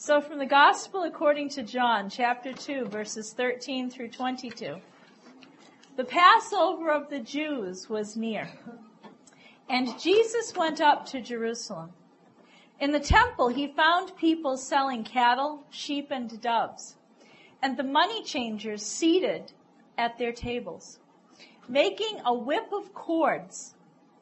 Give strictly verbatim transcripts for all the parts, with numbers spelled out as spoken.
So from the Gospel according to John, chapter two, verses thirteen through twenty-two. The Passover of the Jews was near, and Jesus went up to Jerusalem. In the temple he found people selling cattle, sheep, and doves, and the money changers seated at their tables. Making a whip of cords,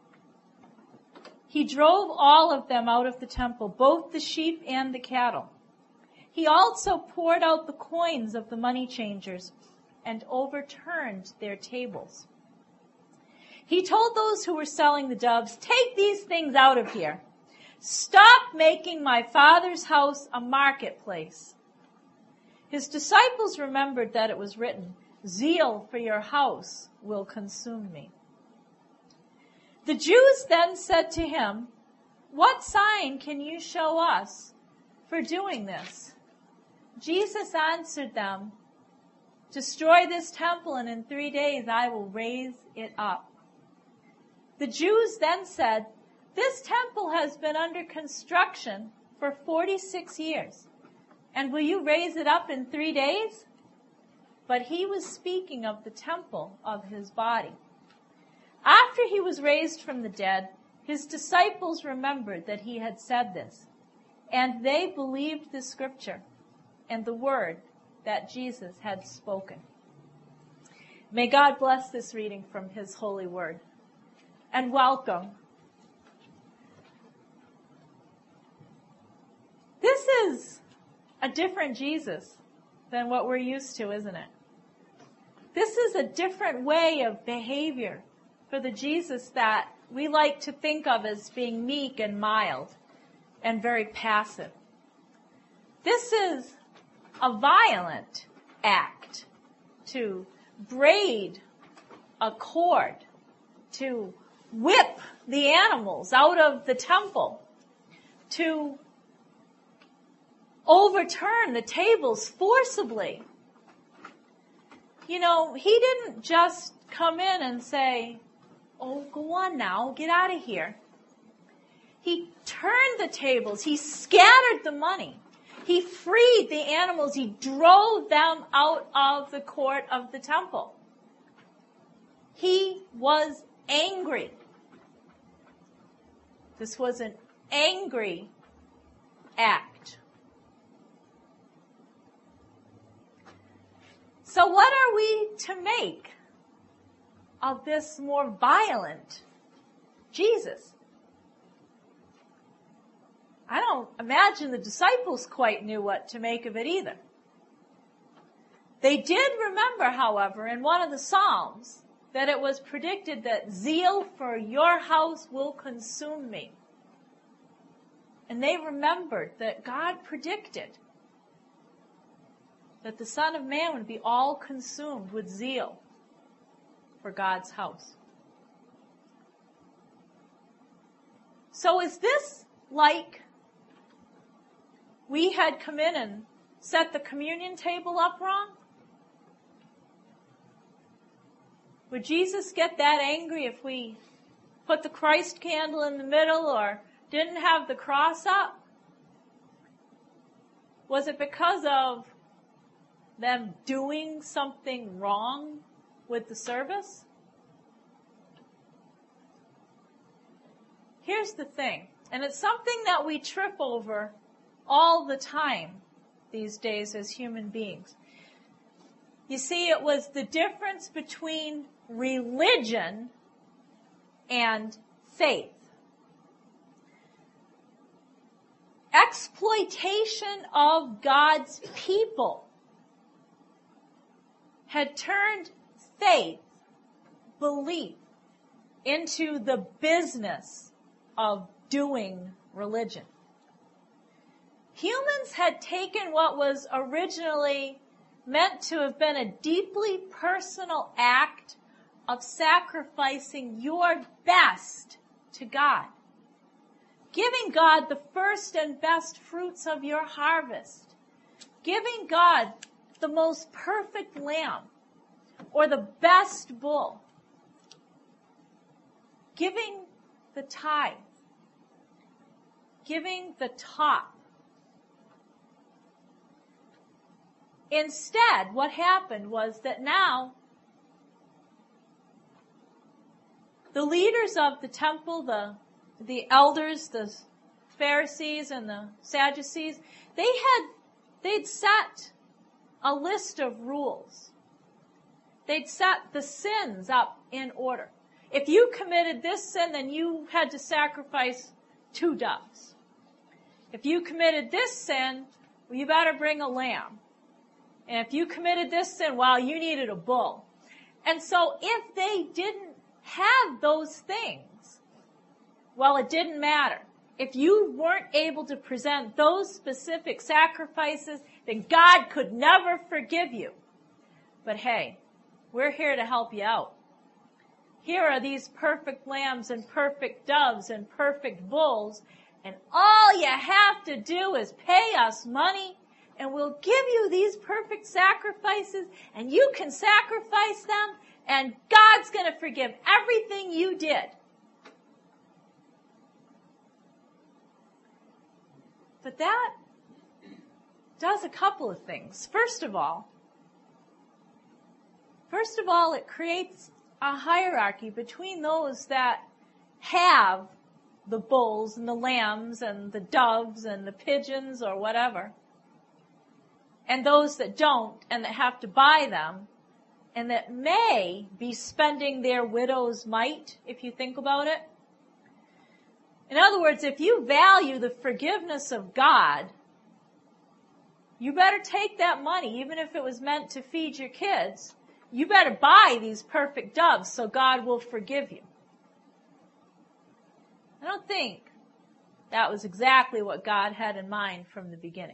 he drove all of them out of the temple, both the sheep and the cattle. He also poured out the coins of the money changers and overturned their tables. He told those who were selling the doves, "Take these things out of here. Stop making my Father's house a marketplace." His disciples remembered that it was written, "Zeal for your house will consume me." The Jews then said to him, "What sign can you show us for doing this?" Jesus answered them, "Destroy this temple, and in three days I will raise it up." The Jews then said, "This temple has been under construction for forty-six years, and will you raise it up in three days?" But he was speaking of the temple of his body. After he was raised from the dead, his disciples remembered that he had said this, and they believed the scripture and the word that Jesus had spoken. May God bless this reading from his holy word. And welcome. This is a different Jesus than what we're used to, isn't it? This is a different way of behavior for the Jesus that we like to think of as being meek and mild and very passive. This is a violent act to braid a cord, to whip the animals out of the temple, to overturn the tables forcibly. You know, he didn't just come in and say, "Oh, go on now, get out of here." He turned the tables. He scattered the money. He freed the animals. He drove them out of the court of the temple. He was angry. This was an angry act. So what are we to make of this more violent Jesus? I don't imagine the disciples quite knew what to make of it either. They did remember, however, in one of the Psalms, that it was predicted that zeal for your house will consume me. And they remembered that God predicted that the Son of Man would be all consumed with zeal for God's house. So is this like we had come in and set the communion table up wrong? Would Jesus get that angry if we put the Christ candle in the middle or didn't have the cross up? Was it because of them doing something wrong with the service? Here's the thing, and it's something that we trip over all the time these days as human beings. You see, it was the difference between religion and faith. Exploitation of God's people had turned faith, belief, into the business of doing religion. Humans had taken what was originally meant to have been a deeply personal act of sacrificing your best to God, giving God the first and best fruits of your harvest, giving God the most perfect lamb or the best bull, giving the tithe, giving the top Instead, what happened was that now the leaders of the temple, the, the elders, the Pharisees and the Sadducees, they had, they'd set a list of rules. They'd set the sins up in order. If you committed this sin, then you had to sacrifice two doves. If you committed this sin, well, you better bring a lamb. And if you committed this sin, well, you needed a bull. And so if they didn't have those things, well, it didn't matter. If you weren't able to present those specific sacrifices, then God could never forgive you. But hey, we're here to help you out. Here are these perfect lambs and perfect doves and perfect bulls, and all you have to do is pay us money, and we'll give you these perfect sacrifices, and you can sacrifice them, and God's going to forgive everything you did. But that does a couple of things. First of all, first of all, it creates a hierarchy between those that have the bulls and the lambs and the doves and the pigeons or whatever, and those that don't and that have to buy them and that may be spending their widow's mite, if you think about it. In other words, if you value the forgiveness of God, you better take that money, even if it was meant to feed your kids. You better buy these perfect doves so God will forgive you. I don't think that was exactly what God had in mind from the beginning.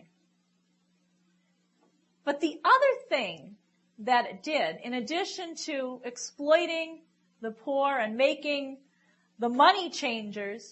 But the other thing that it did, in addition to exploiting the poor and making the money changers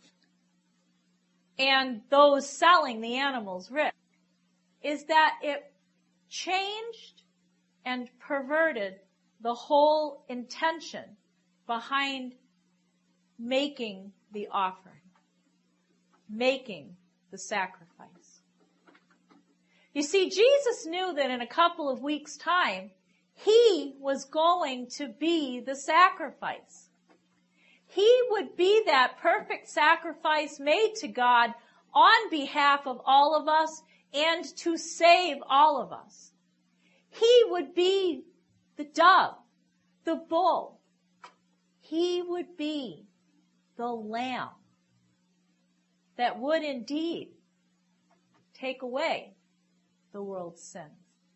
and those selling the animals rich, is that it changed and perverted the whole intention behind making the offering, making the sacrifice. You see, Jesus knew that in a couple of weeks' time, he was going to be the sacrifice. He would be that perfect sacrifice made to God on behalf of all of us and to save all of us. He would be the dove, the bull. He would be the lamb that would indeed take away the world's sins.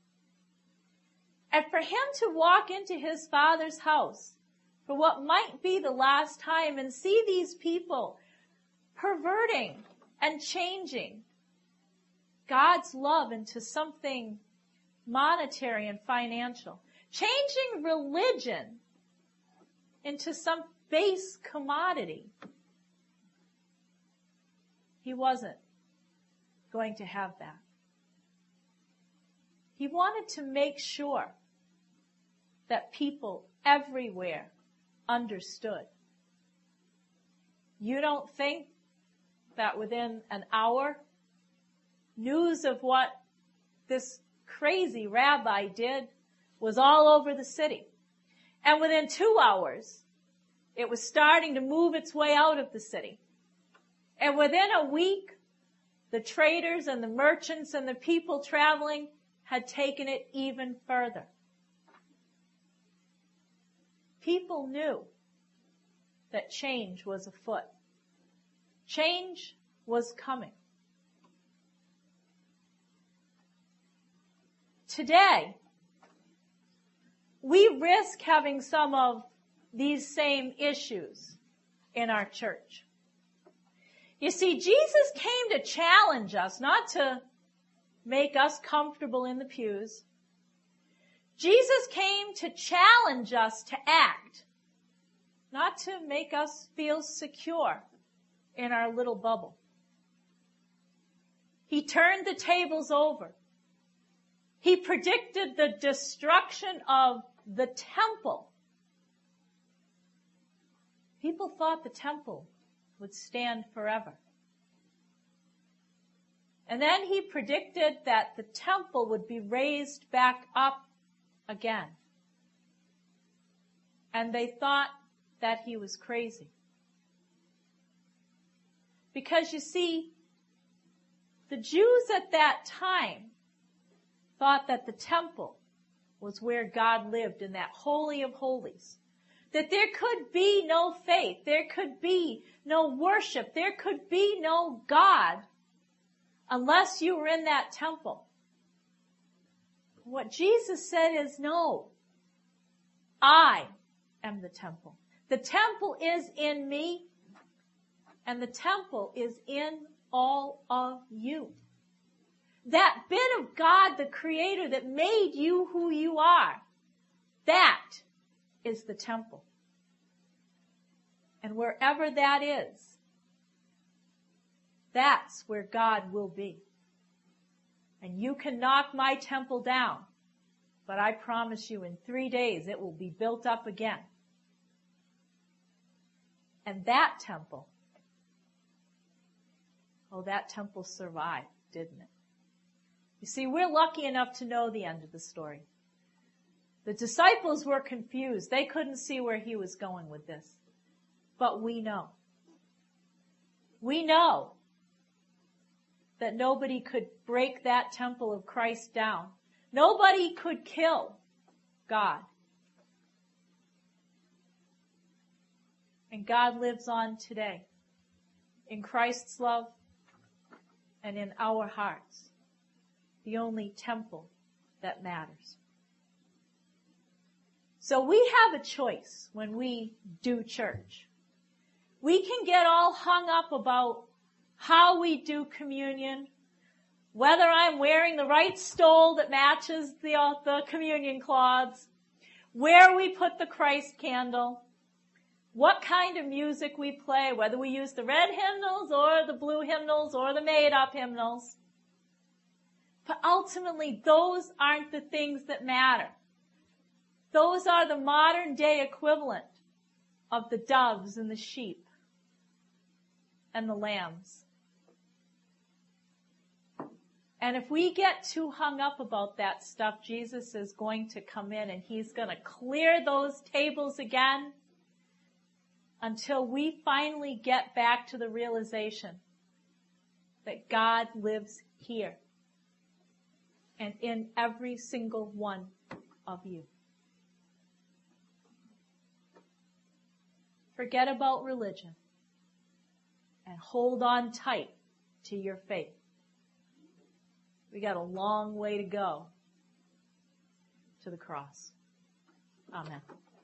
And for him to walk into his Father's house for what might be the last time and see these people perverting and changing God's love into something monetary and financial, changing religion into some base commodity, he wasn't going to have that. He wanted to make sure that people everywhere understood. You don't think that within an hour, news of what this crazy rabbi did was all over the city. And within two hours, it was starting to move its way out of the city. And within a week, the traders and the merchants and the people traveling had taken it even further. People knew that change was afoot. Change was coming. Today, we risk having some of these same issues in our church. You see, Jesus came to challenge us, not to make us comfortable in the pews. Jesus came to challenge us to act, not to make us feel secure in our little bubble. He turned the tables over. He predicted the destruction of the temple. People thought the temple would stand forever. And then he predicted that the temple would be raised back up again. And they thought that he was crazy. Because you see, the Jews at that time thought that the temple was where God lived, in that Holy of Holies. That there could be no faith, there could be no worship, there could be no God unless you were in that temple. What Jesus said is, no, I am the temple. The temple is in me, and the temple is in all of you. That bit of God, the Creator that made you who you are, that is the temple. And wherever that is, that's where God will be. And you can knock my temple down, but I promise you in three days it will be built up again. And that temple, oh, that temple survived, didn't it? You see, we're lucky enough to know the end of the story. The disciples were confused. They couldn't see where he was going with this. But we know. We know that nobody could break that temple of Christ down. Nobody could kill God. And God lives on today in Christ's love and in our hearts. The only temple that matters. So we have a choice when we do church. We can get all hung up about how we do communion, whether I'm wearing the right stole that matches the, uh, the communion cloths, where we put the Christ candle, what kind of music we play, whether we use the red hymnals or the blue hymnals or the made-up hymnals. But ultimately, those aren't the things that matter. Those are the modern day equivalent of the doves and the sheep and the lambs. And if we get too hung up about that stuff, Jesus is going to come in and he's going to clear those tables again until we finally get back to the realization that God lives here and in every single one of you. Forget about religion and hold on tight to your faith. We got a long way to go to the cross. Amen.